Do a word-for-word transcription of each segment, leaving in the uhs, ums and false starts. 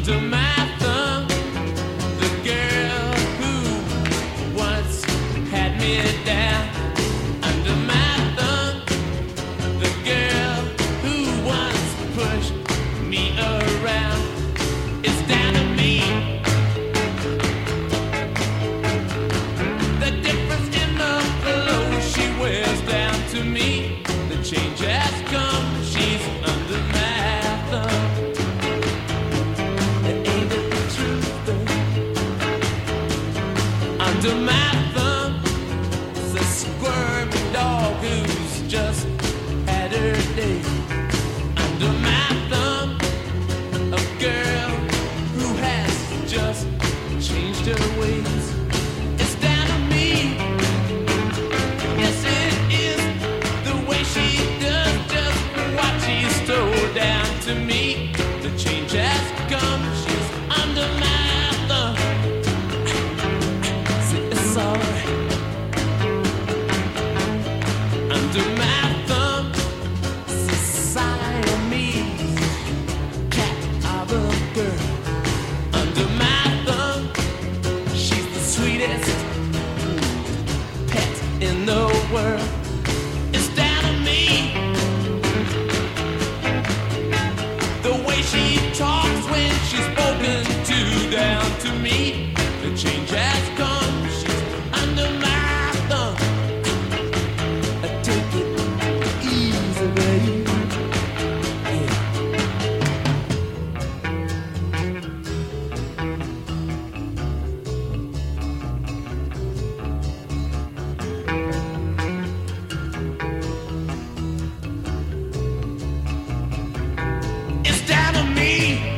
under my thumb. The girl who once had me down. Under my thumb. The girl who once pushed me around. It's down to me. The difference in the clothes she wears down to me. The change has come. She's under my thumb. Ain't it the truth? Under my thumb is a squirmy dog who's just had her day. Under my thumb, a girl who has just changed her ways. It's down to me. Yes, it is the way she does just what she's told down to me. The change has come. She's under my thumb. See, it's alright. Under my thumb, Siamese cat of a girl. Under my thumb, she's the sweetest pet in the world. It's down to me. The way she talks when she's spoken to down to me. The change has come. She's under my thumb. I take it easy, baby. Yeah. It's down to me.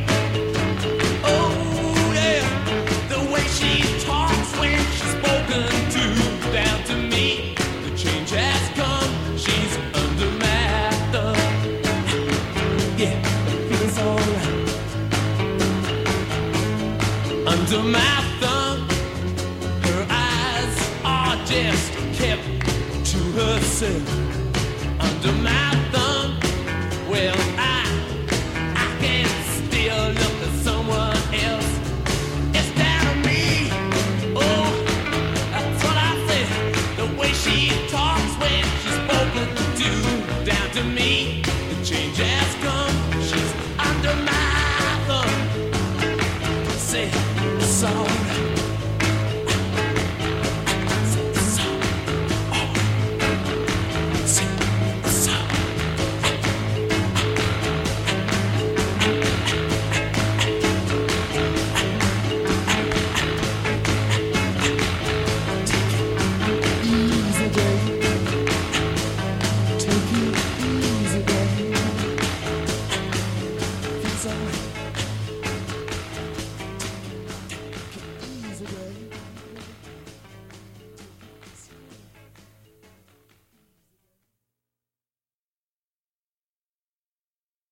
Oh yeah, the way she talks when she's spoken to down to me. The change has come. She's under my thumb. Yeah, it feels alright. Under my thumb, her eyes are just kept to herself. Under my